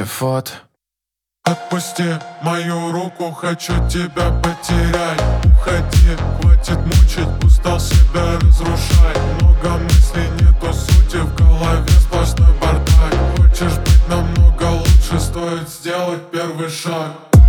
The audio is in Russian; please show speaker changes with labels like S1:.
S1: фото.
S2: Отпусти мою руку, хочу тебя потерять. Уходи, хватит мучить, устал себя разрушать. Много мыслей, нету сути, в голове сплошной бардак. Хочешь быть намного лучше, стоит сделать первый шаг.